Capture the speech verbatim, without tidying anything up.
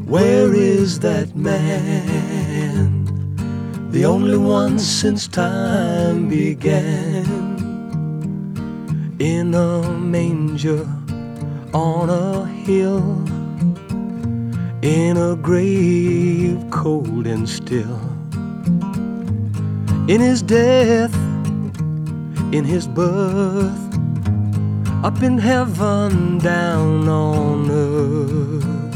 Where is that man? The only one since time began. In a manger on a hill, in a grave cold and still. In his death, in his birth, up in heaven, down on earth.